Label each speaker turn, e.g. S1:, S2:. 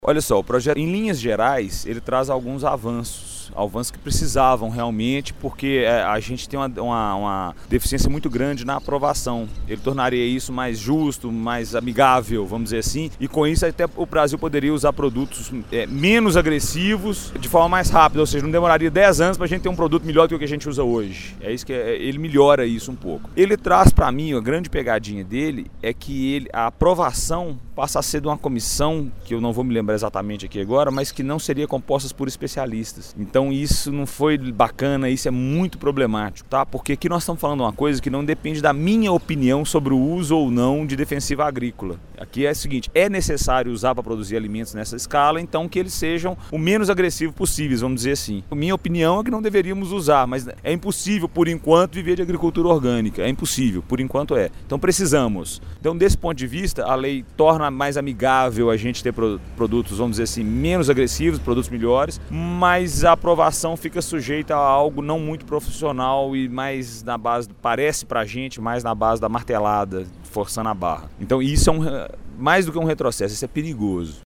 S1: Olha só, o projeto, em linhas gerais, ele traz alguns avanços que precisavam realmente, porque a gente tem uma deficiência muito grande na aprovação. Ele tornaria isso mais justo, mais amigável, vamos dizer assim, e com isso até o Brasil poderia usar produtos menos agressivos de forma mais rápida, ou seja, não demoraria 10 anos para a gente ter um produto melhor do que o que a gente usa hoje. É isso que ele melhora isso um pouco. Ele traz para mim, a grande pegadinha dele é que a aprovação passa a ser de uma comissão, que eu não vou me lembrar exatamente aqui agora, mas que não seria composta por especialistas. Então isso não foi bacana, isso é muito problemático, tá? Porque aqui nós estamos falando uma coisa que não depende da minha opinião sobre o uso ou não de defensiva agrícola. Aqui é o seguinte, é necessário usar para produzir alimentos nessa escala, então que eles sejam o menos agressivos possíveis, vamos dizer assim. A minha opinião é que não deveríamos usar, mas é impossível por enquanto viver de agricultura orgânica, é impossível, por enquanto é. Então precisamos. Então desse ponto de vista, a lei torna mais amigável a gente ter produtos, vamos dizer assim, menos agressivos, produtos melhores, mas a aprovação fica sujeita a algo não muito profissional e mais na base, parece pra gente, mais na base da martelada, forçando a barra. Então isso é mais do que um retrocesso, isso é perigoso.